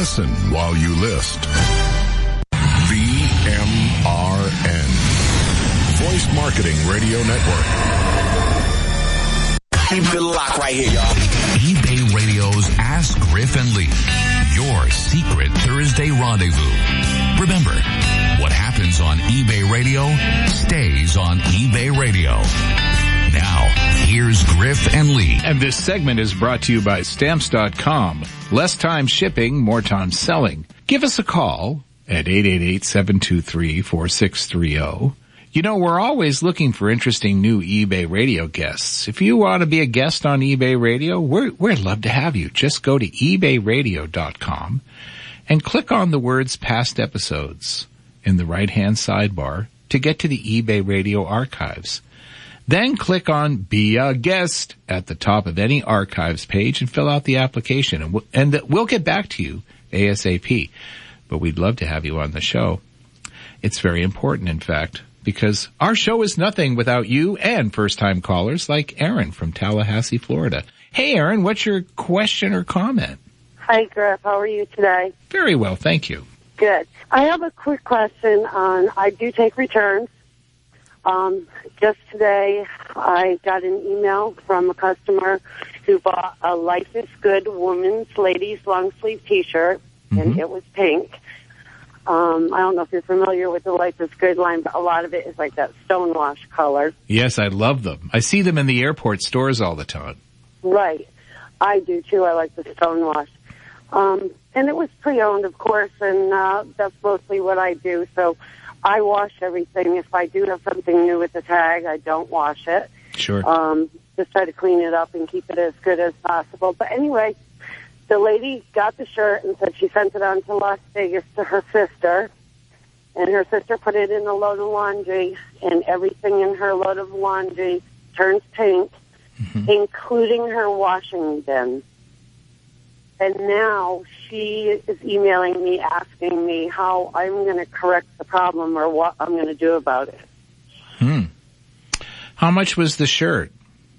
Listen while you list. VMRN. Voice Marketing Radio Network. Keep it locked right here, y'all. eBay Radio's Ask Griff and Lee, your secret Thursday rendezvous. Remember, what happens on eBay Radio stays on eBay Radio. Now, here's Griff and Lee. And this segment is brought to you by Stamps.com. Less time shipping, more time selling. Give us a call at 888-723-4630. You know, we're always looking for interesting new eBay Radio guests. If you want to be a guest on eBay Radio, we'd love to have you. Just go to ebayradio.com and click on the words past episodes in the right-hand sidebar to get to the eBay Radio archives. Then click on Be a Guest at the top of any archives page and fill out the application. And we'll get back to you ASAP. But we'd love to have you on the show. It's very important, in fact, because our show is nothing without you and first-time callers like Aaron from Tallahassee, Florida. Hey, Aaron, what's your question or comment? Hi, Griff. How are you today? Very well, thank you. Good. I have a quick question on, I do take returns. Just today, I got an email from a customer who bought a Life is Good women's ladies long-sleeve T-shirt, and it was pink. I don't know if you're familiar with the Life is Good line, but a lot of it is like that stonewash color. Yes, I love them. I see them in the airport stores all the time. Right. I do, too. I like the stonewash. And it was pre-owned, of course, and that's mostly what I do. So I wash everything. If I do have something new with the tag, I don't wash it. Sure. Just try to clean it up and keep it as good as possible. But anyway, the lady got the shirt and said she sent it on to Las Vegas to her sister, and her sister put it in a load of laundry, and everything in her load of laundry turns pink, including her washing bin. And now she is emailing me, asking me how I'm going to correct the problem or what I'm going to do about it. How much was the shirt?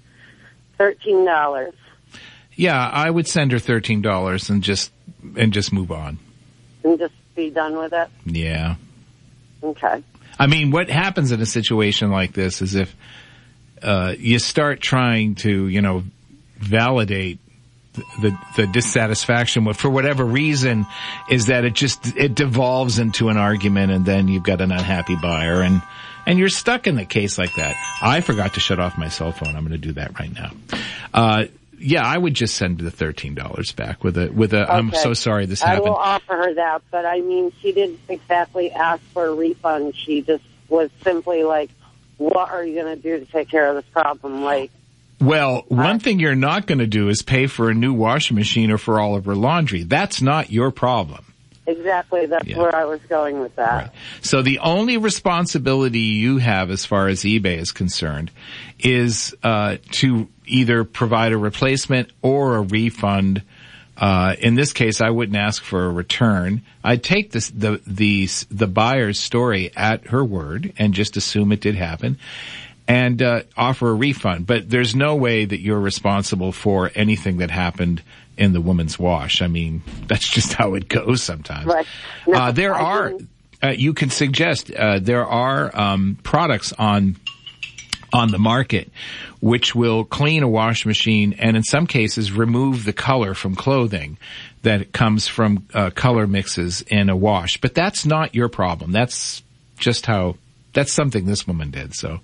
$13. Yeah, I would send her $13 and just move on. And just be done with it? Yeah. Okay. I mean, what happens in a situation like this is if you start trying to, validate the dissatisfaction for whatever reason, is that it devolves into an argument, and then you've got an unhappy buyer, and you're stuck in a case like that. I forgot to shut off my cell phone. I'm going to do that right now. Yeah, I would just send the $13 back with a. Okay. I'm so sorry this happened. I will offer her that, but I mean, she didn't exactly ask for a refund. She just was simply like, "What are you going to do to take care of this problem?" Like, well, one thing you're not going to do is pay for a new washing machine or for all of her laundry. That's not your problem. Exactly. That's where I was going with that. Right. So the only responsibility you have as far as eBay is concerned is to either provide a replacement or a refund. In this case, I wouldn't ask for a return. I'd take the buyer's story at her word and just assume it did happen and offer a refund. But there's no way that you're responsible for anything that happened in the woman's wash. I mean, that's just how it goes sometimes. Right. No, you can suggest, there are, products on the market which will clean a wash machine and in some cases remove the color from clothing that comes from, color mixes in a wash. But that's not your problem. That's just that's something this woman did, so.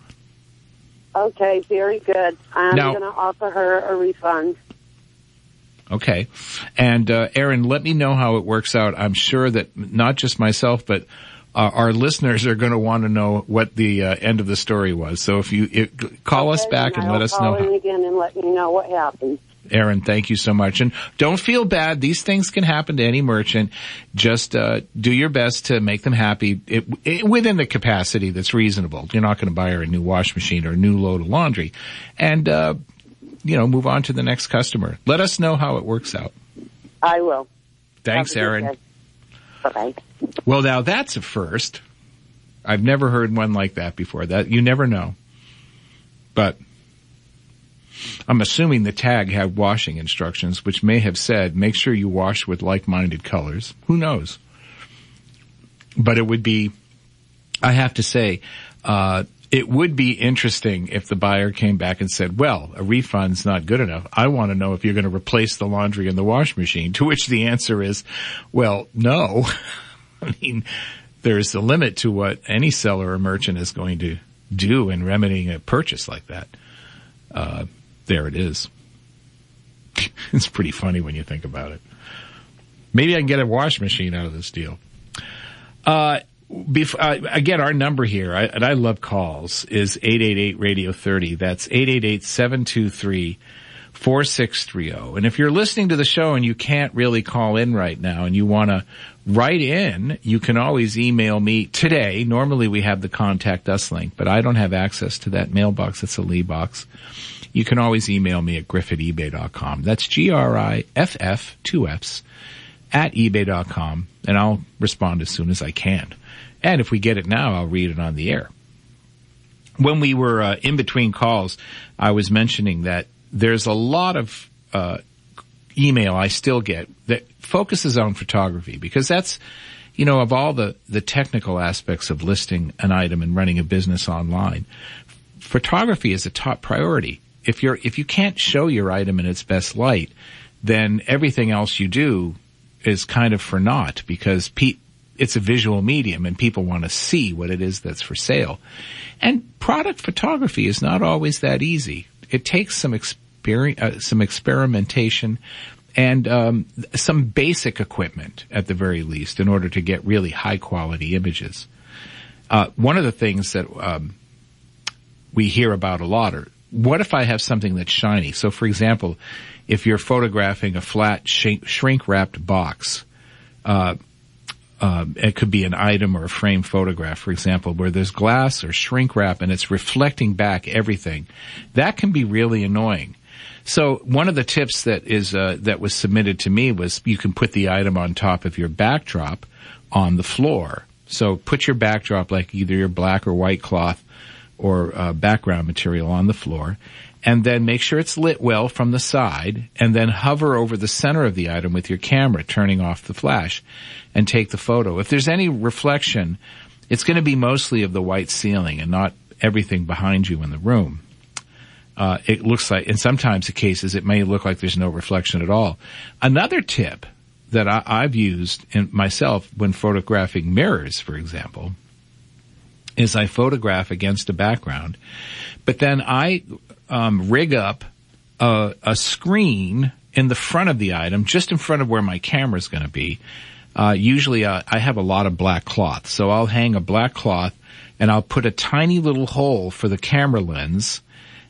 Okay, very good. I'm going to offer her a refund. Okay. And, Aaron, let me know how it works out. I'm sure that not just myself, but our listeners are going to want to know what the end of the story was. So if you call us back and let us know. I'll call in again and let you know what happened. Aaron, thank you so much. And don't feel bad. These things can happen to any merchant. Just do your best to make them happy within the capacity that's reasonable. You're not going to buy her a new wash machine or a new load of laundry. And, move on to the next customer. Let us know how it works out. I will. Thanks, Aaron. Bye-bye. Well, now that's a first. I've never heard one like that before. That you never know. But I'm assuming the tag had washing instructions, which may have said, make sure you wash with like-minded colors. Who knows? But it would be, I have to say, it would be interesting if the buyer came back and said, well, a refund's not good enough. I want to know if you're going to replace the laundry in the wash machine, to which the answer is, well, no. I mean, there's a limit to what any seller or merchant is going to do in remedying a purchase like that. There it is. It's pretty funny when you think about it. Maybe I can get a wash machine out of this deal. Again, our number here, and I love calls, is 888-RADIO-30. That's 888-723-4630. And if you're listening to the show and you can't really call in right now and you want to write in, you can always email me today. Normally we have the Contact Us link, but I don't have access to that mailbox. It's a Lee box. You can always email me at griff@ebay.com. That's GRIFF, 2 Fs, at ebay.com, and I'll respond as soon as I can. And if we get it now, I'll read it on the air. When we were in between calls, I was mentioning that there's a lot of email I still get that focuses on photography, because that's, you know, of all the technical aspects of listing an item and running a business online, photography is a top priority. If you can't show your item in its best light, then everything else you do is kind of for naught, because it's a visual medium and people want to see what it is that's for sale. And product photography is not always that easy. It takes some experimentation and some basic equipment at the very least in order to get really high quality images. One of the things that we hear about a lot are, what if I have something that's shiny? So for example, if you're photographing a flat shrink-wrapped box, it could be an item or a frame photograph, for example, where there's glass or shrink wrap and it's reflecting back everything. That can be really annoying. So one of the tips that was submitted to me was you can put the item on top of your backdrop on the floor. So put your backdrop, like either your black or white cloth or background material, on the floor, and then make sure it's lit well from the side, and then hover over the center of the item with your camera, turning off the flash, and take the photo. If there's any reflection, it's going to be mostly of the white ceiling and not everything behind you in the room. It looks like, in sometimes the cases, it may look like there's no reflection at all. Another tip that I've used myself when photographing mirrors, for example, is I photograph against a background, but then I rig up a screen in the front of the item, just in front of where my camera is going to be. Usually I have a lot of black cloth, so I'll hang a black cloth and I'll put a tiny little hole for the camera lens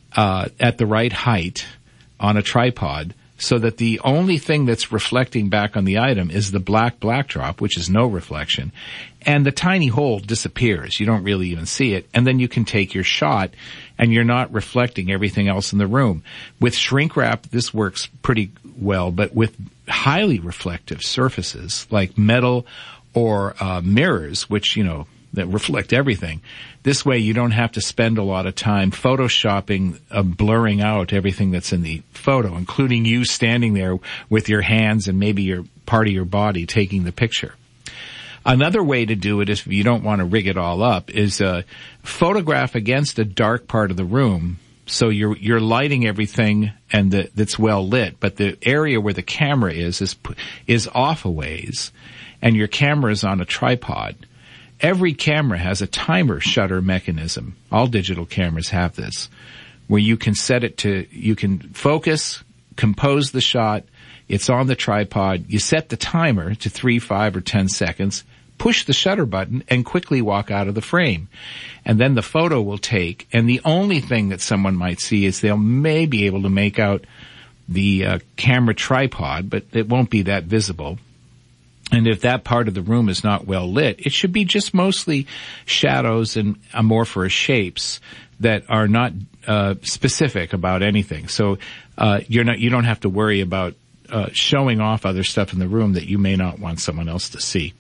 at the right height on a tripod, so that the only thing that's reflecting back on the item is the black backdrop, which is no reflection, and the tiny hole disappears. You don't really even see it, and then you can take your shot, and you're not reflecting everything else in the room. With shrink wrap, this works pretty well, but with highly reflective surfaces like metal or mirrors, which, you know, that reflect everything, this way you don't have to spend a lot of time photoshopping, blurring out everything that's in the photo, including you standing there with your hands and maybe your part of your body taking the picture. Another way to do it, if you don't want to rig it all up, is photograph against a dark part of the room. So you're lighting everything and that's well lit, but the area where the camera is off a ways, and your camera is on a tripod. Every camera has a timer shutter mechanism. All digital cameras have this, where you can set it to, you can focus, compose the shot. It's on the tripod. You set the timer to 3, 5, or 10 seconds, push the shutter button, and quickly walk out of the frame. And then the photo will take, and the only thing that someone might see is they'll may be able to make out the camera tripod, but it won't be that visible. And if that part of the room is not well lit, it should be just mostly shadows and amorphous shapes that are not specific about anything. So you don't have to worry about showing off other stuff in the room that you may not want someone else to see.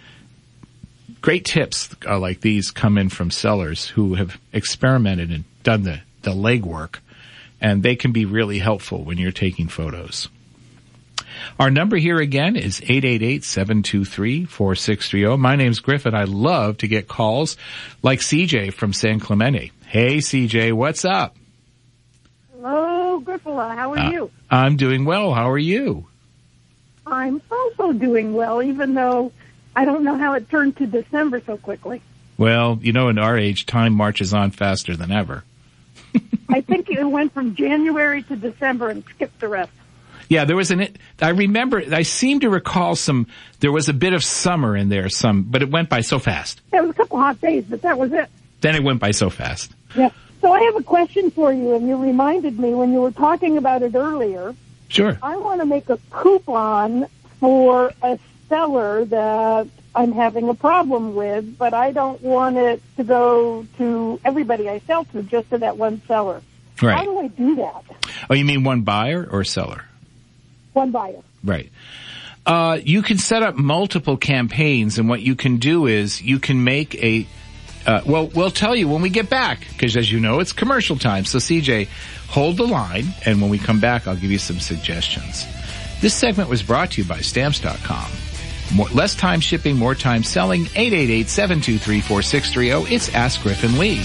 Great tips like these come in from sellers who have experimented and done the legwork and they can be really helpful when you're taking photos. Our number here again is 888-723-4630. My name's Griffin. I love to get calls like CJ from San Clemente. Hey, CJ, what's up? Hello, Griffala. How are you? I'm doing well. How are you? I'm also doing well, even though I don't know how it turned to December so quickly. Well, you know, in our age, time marches on faster than ever. I think it went from January to December and skipped the rest. Yeah, there was I seem to recall there was a bit of summer in there, but it went by so fast. There was a couple hot days, but that was it. Then it went by so fast. Yeah. So I have a question for you, and you reminded me when you were talking about it earlier. Sure. I want to make a coupon for a seller that I'm having a problem with, but I don't want it to go to everybody I sell to, just to that one seller. Right. How do I do that? Oh, you mean one buyer or seller? One buyer. Right. You can set up multiple campaigns, and what you can do is you can make we'll tell you when we get back, because as you know, it's commercial time. So CJ, hold the line, and when we come back, I'll give you some suggestions. This segment was brought to you by Stamps.com. Less time shipping, more time selling. 888-723-4630. It's Ask Griffin Lee.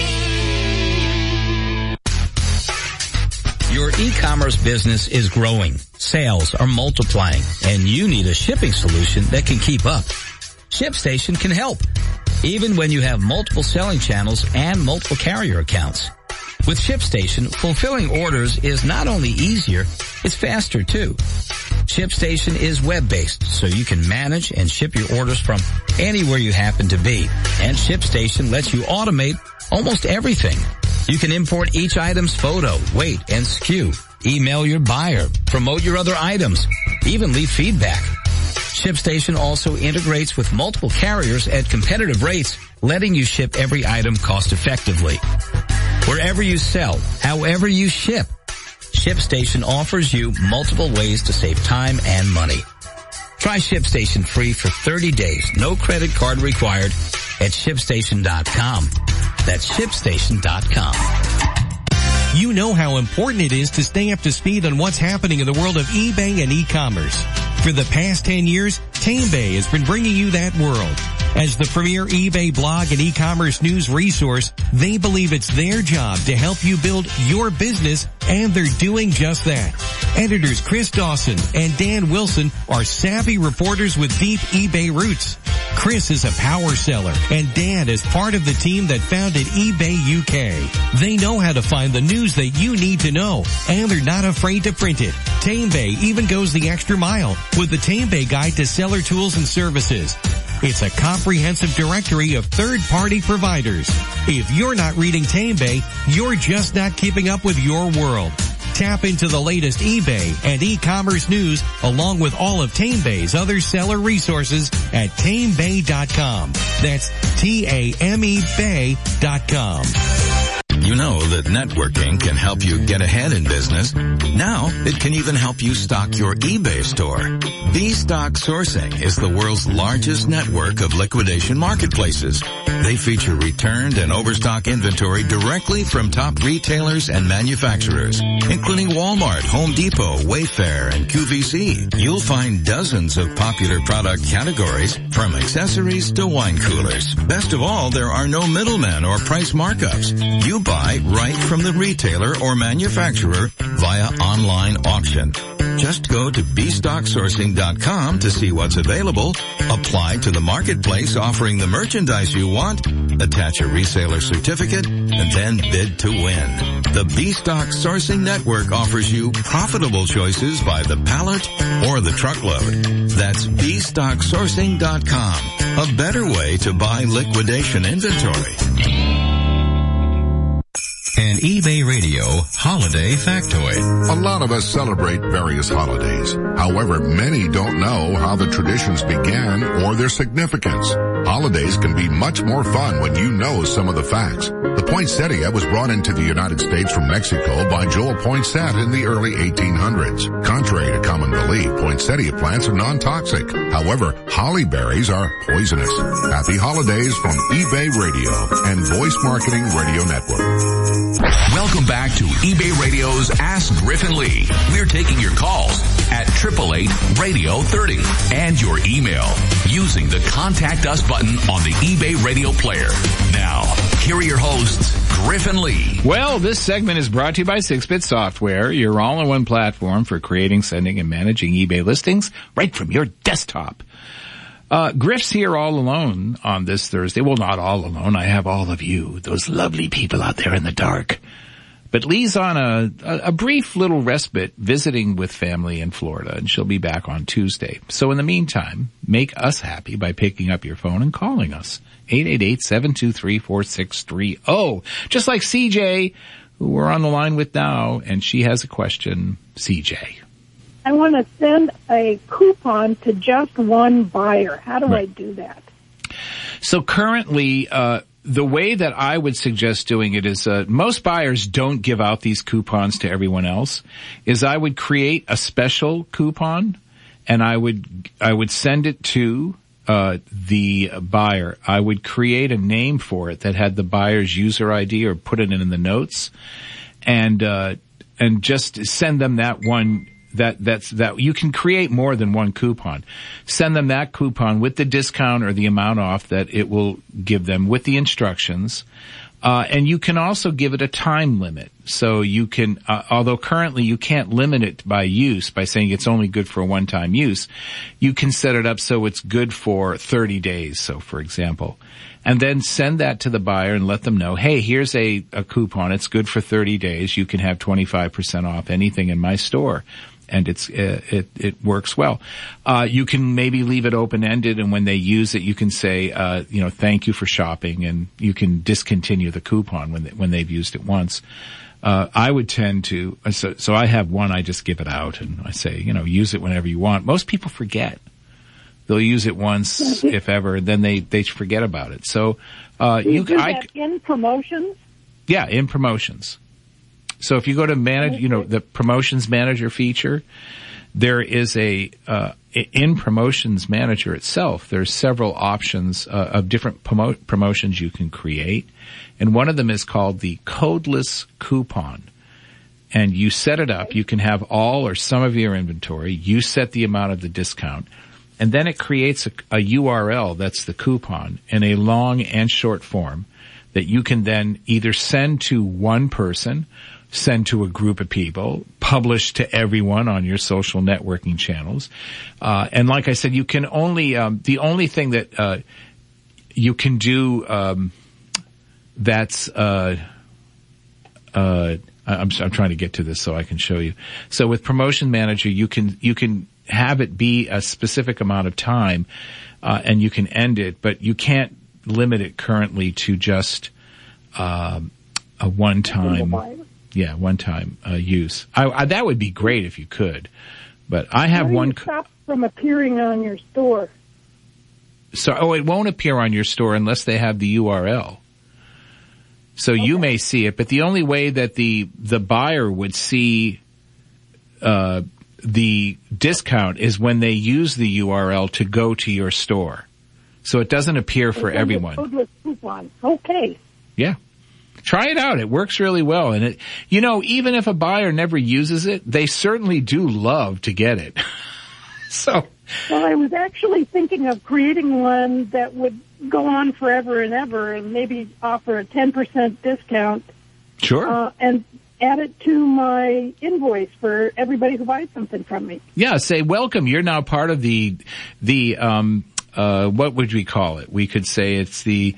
Your e-commerce business is growing. Sales are multiplying, and you need a shipping solution that can keep up. ShipStation can help, even when you have multiple selling channels and multiple carrier accounts. With ShipStation, fulfilling orders is not only easier, it's faster too. ShipStation is web-based, so you can manage and ship your orders from anywhere you happen to be. And ShipStation lets you automate almost everything. You can import each item's photo, weight, and SKU, email your buyer, promote your other items, even leave feedback. ShipStation also integrates with multiple carriers at competitive rates, letting you ship every item cost-effectively. Wherever you sell, however you ship, ShipStation offers you multiple ways to save time and money. Try ShipStation free for 30 days, no credit card required at ShipStation.com. That's ShipStation.com. You know how important it is to stay up to speed on what's happening in the world of eBay and e-commerce. For the past 10 years, TameBay has been bringing you that world. As the premier eBay blog and e-commerce news resource, they believe it's their job to help you build your business, and they're doing just that. Editors Chris Dawson and Dan Wilson are savvy reporters with deep eBay roots. Chris is a power seller, and Dan is part of the team that founded eBay UK. They know how to find the news that you need to know, and they're not afraid to print it. TameBay even goes the extra mile with the TameBay Guide to Seller Tools and Services. It's a comprehensive directory of third-party providers. If you're not reading TameBay, you're just not keeping up with your world. Tap into the latest eBay and e-commerce news along with all of TameBay's other seller resources at TameBay.com. That's TAMEBay.com. You know that networking can help you get ahead in business. Now, it can even help you stock your eBay store. B-Stock Sourcing is the world's largest network of liquidation marketplaces. They feature returned and overstock inventory directly from top retailers and manufacturers, including Walmart, Home Depot, Wayfair, and QVC. You'll find dozens of popular product categories, from accessories to wine coolers. Best of all, there are no middlemen or price markups. You buy right from the retailer or manufacturer via online auction. Just go to bstocksourcing.com to see what's available, apply to the marketplace offering the merchandise you want, attach a reseller certificate, and then bid to win. The B-Stock Sourcing Network offers you profitable choices by the pallet or the truckload. That's bstocksourcing.com, a better way to buy liquidation inventory. An eBay Radio Holiday Factoid. A lot of us celebrate various holidays. However, many don't know how the traditions began or their significance. Holidays can be much more fun when you know some of the facts. The poinsettia was brought into the United States from Mexico by Joel Poinsett in the early 1800s. Contrary to common belief, poinsettia plants are non-toxic. However, holly berries are poisonous. Happy holidays from eBay Radio and Voice Marketing Radio Network. Welcome back to eBay Radio's Ask Griffin Lee. We're taking your calls at 888-Radio-30 and your email using the Contact Us button on the eBay Radio player. Now, here are your hosts, Griffin Lee. Well, this segment is brought to you by 6-Bit Software, your all-in-one platform for creating, sending, and managing eBay listings right from your desktop. Griff's here all alone on this Thursday. Well, not all alone. I have all of you, those lovely people out there in the dark. But Lee's on a brief little respite visiting with family in Florida, and she'll be back on Tuesday. So in the meantime, make us happy by picking up your phone and calling us. 888-723-4630. Just like CJ, who we're on the line with now, and she has a question. CJ. I want to send a coupon to just one buyer. How do I do that? So currently, the way that I would suggest doing it is, most buyers don't give out these coupons to everyone else, is I would create a special coupon and I would send it to, the buyer. I would create a name for it that had the buyer's user ID or put it in the notes and just send them that one. That you can create more than one coupon. Send them that coupon with the discount or the amount off that it will give them with the instructions. And you can also give it a time limit. So you can, although currently you can't limit it by use by saying it's only good for a one-time use, you can set it up so it's good for 30 days. So for example, and then send that to the buyer and let them know, hey, here's a coupon. It's good for 30 days. You can have 25% off anything in my store. And it works well. You can maybe leave it open-ended, and when they use it, you can say, thank you for shopping, and you can discontinue the coupon when they've used it once. I would tend to, so I have one, I just give it out, and I say, use it whenever you want. Most people forget. They'll use it once, if ever, and then they forget about it. So, do that in promotions? Yeah, in promotions. So if you go to manage, the promotions manager feature, there is in promotions manager itself, there's several options of different promotions you can create. And one of them is called the codeless coupon. And you set it up. You can have all or some of your inventory. You set the amount of the discount. And then it creates a URL that's the coupon in a long and short form that you can then either send to one person, send to a group of people, publish to everyone on your social networking channels. And like I said, you can only, the only thing that, you can do, that's, I'm trying to get to this so I can show you. So with Promotion Manager, you can have it be a specific amount of time, and you can end it, but you can't limit it currently to just, a one-time use. That would be great if you could, but I have one. Stop from appearing on your store. So, it won't appear on your store unless they have the URL. So you may see it, but the only way that the buyer would see, the discount is when they use the URL to go to your store. So it doesn't appear for everyone. Okay. Yeah. Try it out. It works really well. And even if a buyer never uses it, they certainly do love to get it. Well, I was actually thinking of creating one that would go on forever and ever and maybe offer a 10% discount. Sure. And add it to my invoice for everybody who buys something from me. Yeah. Say, welcome. You're now part of the what would we call it? We could say it's the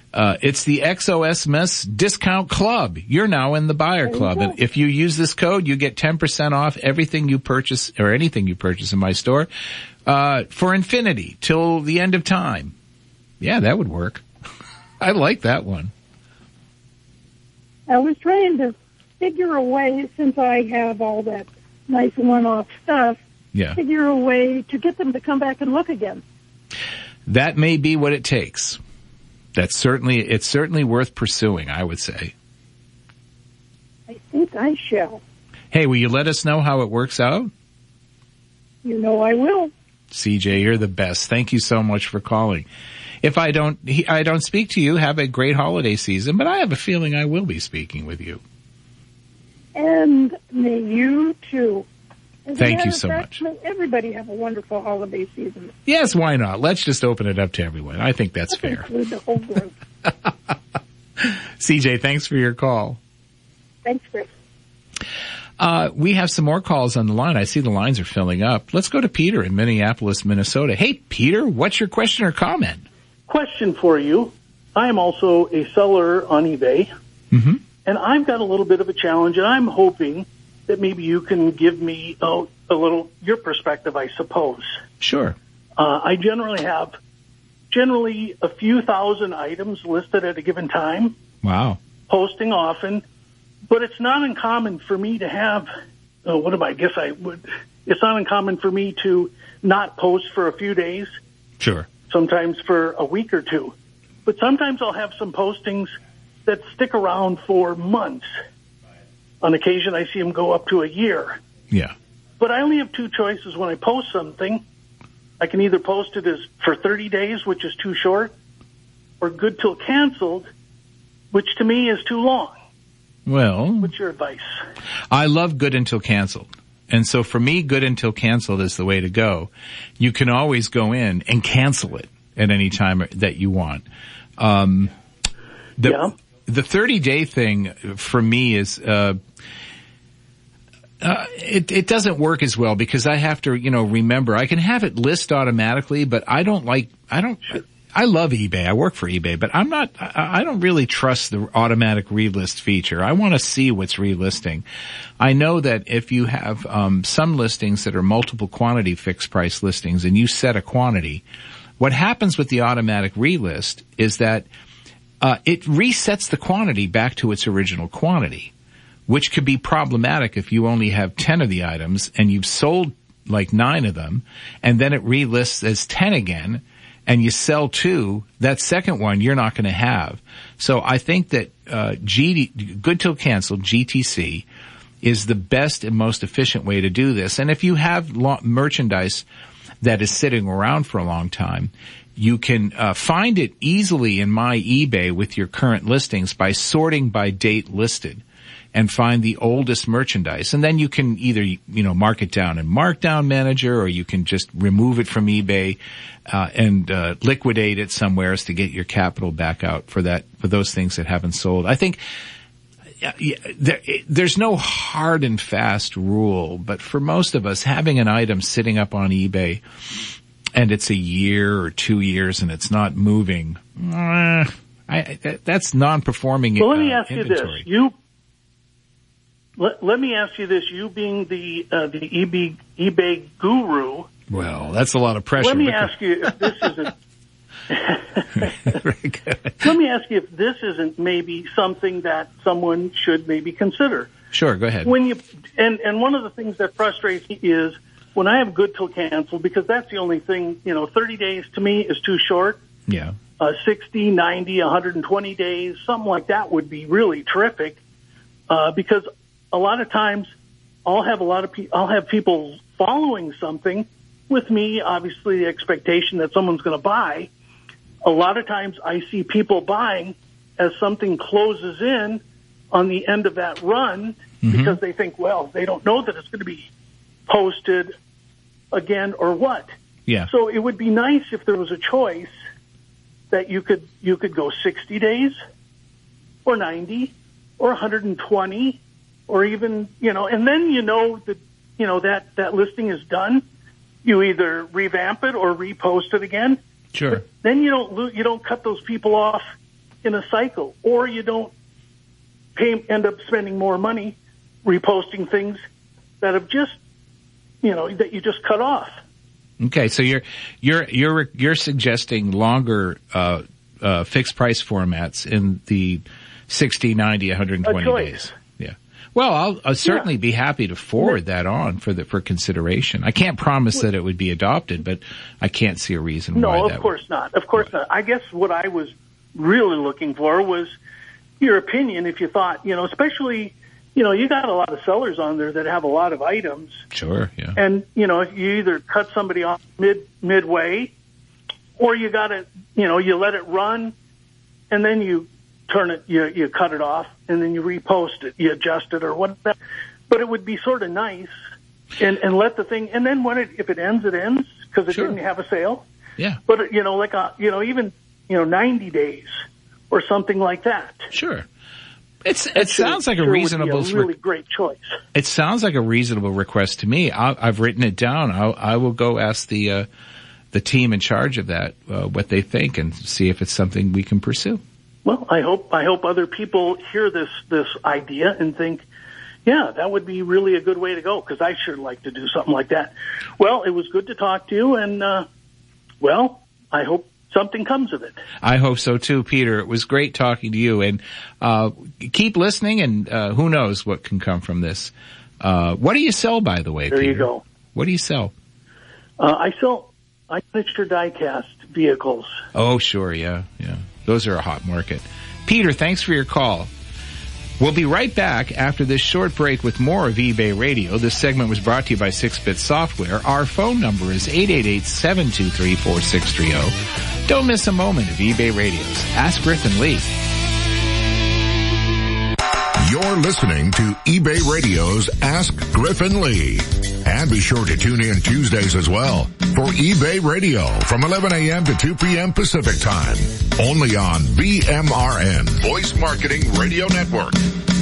XOSMS discount club. You're now in the buyer club. And if you use this code, you get 10% off everything you purchase or anything you purchase in my store, for infinity till the end of time. Yeah, that would work. I like that one. I was trying to figure a way, since I have all that nice one-off stuff, figure a way to get them to come back and look again. That may be what it takes. It's certainly worth pursuing, I would say. I think I shall. Hey, will you let us know how it works out? You know I will. CJ, you're the best. Thank you so much for calling. If I don't speak to you, have a great holiday season, but I have a feeling I will be speaking with you. And may you too. Thank you so much. May everybody have a wonderful holiday season. Yes, why not? Let's just open it up to everyone. I think that's fair. Include the whole group. CJ, thanks for your call. Thanks, Chris. We have some more calls on the line. I see the lines are filling up. Let's go to Peter in Minneapolis, Minnesota. Hey, Peter, what's your question or comment? Question for you. I am also a seller on eBay, and I've got a little bit of a challenge, and I'm hoping that maybe you can give me a little your perspective, I suppose. Sure. I generally have a few thousand items listed at a given time. Wow. Posting often, but it's not uncommon for me to have, it's not uncommon for me to not post for a few days. Sure. Sometimes for a week or two. But sometimes I'll have some postings that stick around for months. On occasion, I see them go up to a year. Yeah. But I only have two choices when I post something. I can either post it as for 30 days, which is too short, or good till canceled, which to me is too long. Well, what's your advice? I love good until canceled. And so for me, good until canceled is the way to go. You can always go in and cancel it at any time that you want. The 30-day thing for me is, it doesn't work as well because I have to, remember I can have it list automatically, but I love eBay. I work for eBay, but I don't really trust the automatic relist feature. I want to see what's relisting. I know that if you have, some listings that are multiple quantity fixed price listings and you set a quantity, what happens with the automatic relist is that, it resets the quantity back to its original quantity, which could be problematic if you only have 10 of the items and you've sold like 9 of them, and then it relists as 10 again, and you sell 2, that second one you're not going to have. So I think that good till canceled, GTC, is the best and most efficient way to do this. And if you have merchandise that is sitting around for a long time, you can find it easily in my eBay with your current listings by sorting by date listed and find the oldest merchandise. And then you can either, mark it down in Markdown Manager, or you can just remove it from eBay and liquidate it somewhere to get your capital back out for those things that haven't sold. I think there's no hard and fast rule, but for most of us, having an item sitting up on eBay and it's a year or 2 years and it's not moving, that's non-performing inventory. Well, let me ask you this. Let me ask you this. You being the eBay guru. Well, that's a lot of pressure. Let me ask you if this isn't. Very good. Let me ask you if this isn't maybe something that someone should maybe consider. Sure, go ahead. And one of the things that frustrates me is when I have good till canceled, because that's the only thing, 30 days to me is too short. Yeah. 60, 90, 120 days, something like that would be really terrific. Because a lot of times I'll have people following something with me, obviously the expectation that someone's going to buy. A lot of times I see people buying as something closes in on the end of that run because they think, well, they don't know that it's going to be posted again or what. Yeah. So it would be nice if there was a choice that you could go 60 days or 90 or 120 or even, and then that listing is done. You either revamp it or repost it again. Sure. But then you don't cut those people off in a cycle, or you don't end up spending more money reposting things that have just, that you just cut off. Okay, so you're suggesting longer fixed price formats in the 60, 90, 120 days. Yeah. Well, I'll certainly be happy to forward that on for consideration. I can't promise that it would be adopted, but I can't see a reason why. No, of course not. Of course not. I guess what I was really looking for was your opinion. If you thought, especially, you got a lot of sellers on there that have a lot of items. Sure. Yeah. And you either cut somebody off midway, or you got to, you let it run, and then you turn it, you cut it off, and then you repost it, you adjust it or whatever. But it would be sort of nice, and let the thing, and then if it ends, it ends, because it didn't have a sale. Yeah. But even 90 days or something like that. Sure. It sounds like a reasonable, would be a really great choice. It sounds like a reasonable request to me. I've written it down. I will go ask the team in charge of that what they think and see if it's something we can pursue. Well, I hope other people hear this idea and think, yeah, that would be really a good way to go, because I sure like to do something like that. Well, it was good to talk to you, and I hope something comes of it. I hope so too, Peter. It was great talking to you, and keep listening, and who knows what can come from this. What do you sell, by the way, Peter? Peter? You go. What do you sell? I miniature die-cast vehicles. Oh, sure, yeah. Those are a hot market. Peter, thanks for your call. We'll be right back after this short break with more of eBay Radio. This segment was brought to you by 6-Bit Software. Our phone number is 888-723-4630. Don't miss a moment of eBay Radio's Ask Griffin Lee. You're listening to eBay Radio's Ask Griffin Lee. And be sure to tune in Tuesdays as well for eBay Radio from 11 a.m. to 2 p.m. Pacific Time. Only on BMRN, Voice Marketing Radio Network.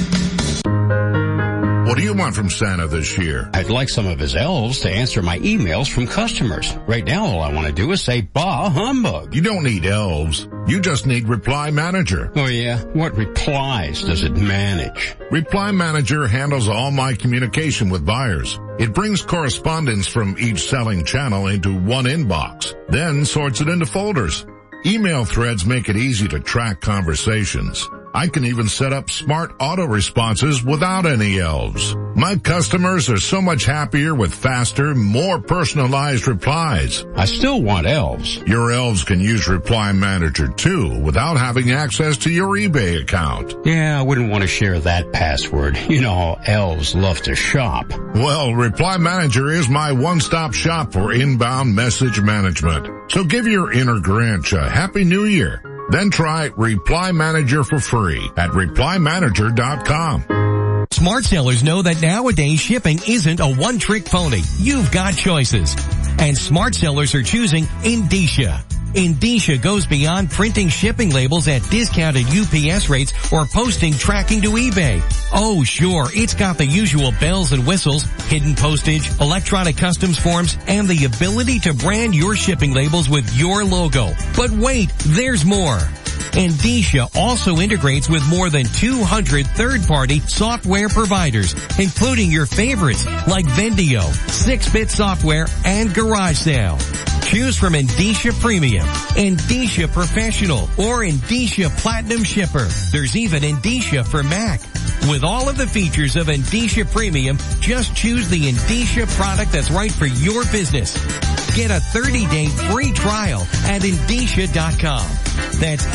What do you want from Santa this year? I'd like some of his elves to answer my emails from customers. Right now, all I want to do is say, bah humbug. You don't need elves. You just need Reply Manager. Oh yeah? What replies does it manage? Reply Manager handles all my communication with buyers. It brings correspondence from each selling channel into one inbox, then sorts it into folders. Email threads make it easy to track conversations. I can even set up smart auto responses without any elves. My customers are so much happier with faster, more personalized replies. I still want elves. Your elves can use Reply Manager too without having access to your eBay account. Yeah, I wouldn't want to share that password. You know, elves love to shop. Well, Reply Manager is my one-stop shop for inbound message management. So give your inner Grinch a Happy New Year. Then try Reply Manager for free at ReplyManager.com. Smart sellers know that nowadays shipping isn't a one-trick pony. You've got choices. And smart sellers are choosing Endicia. Endicia goes beyond printing shipping labels at discounted UPS rates or posting tracking to eBay. Oh, sure, it's got the usual bells and whistles, hidden postage, electronic customs forms, and the ability to brand your shipping labels with your logo. But wait, there's more. Endicia also integrates with more than 200 third-party software providers, including your favorites like Vendio, 6-Bit Software, and GarageSale. Choose from Endicia Premium, Endicia Professional, or Endicia Platinum Shipper. There's even Endicia for Mac. With all of the features of Endicia Premium, just choose the Endicia product that's right for your business. Get a 30-day free trial at Endicia.com. That's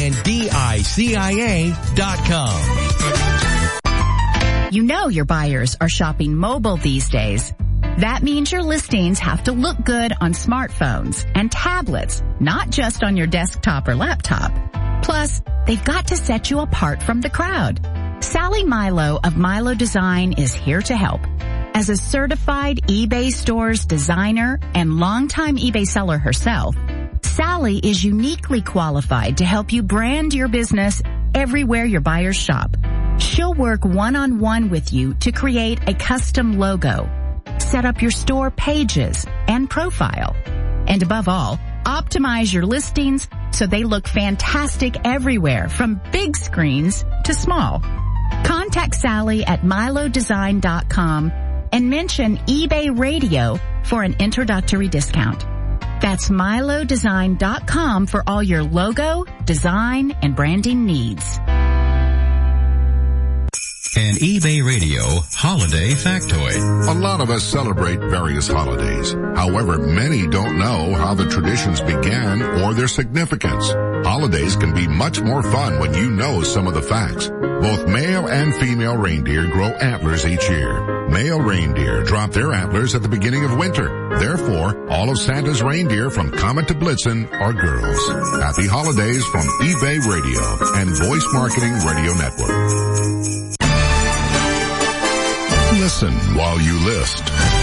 ENDICIA.com. You know your buyers are shopping mobile these days. That means your listings have to look good on smartphones and tablets, not just on your desktop or laptop. Plus, they've got to set you apart from the crowd. Sally Milo of Milo Design is here to help. As a certified eBay Stores designer and longtime eBay seller herself, Sally is uniquely qualified to help you brand your business everywhere your buyers shop. She'll work one-on-one with you to create a custom logo, set up your store pages and profile, and above all, optimize your listings so they look fantastic everywhere from big screens to small. Contact Sally at milodesign.com and mention eBay Radio for an introductory discount. That's milodesign.com for all your logo, design, and branding needs. An eBay Radio Holiday Factoid. A lot of us celebrate various holidays. However, many don't know how the traditions began or their significance. Holidays can be much more fun when you know some of the facts. Both male and female reindeer grow antlers each year. Male reindeer drop their antlers at the beginning of winter. Therefore, all of Santa's reindeer from Comet to Blitzen are girls. Happy holidays from eBay Radio and Voice Marketing Radio Network. Listen while you list.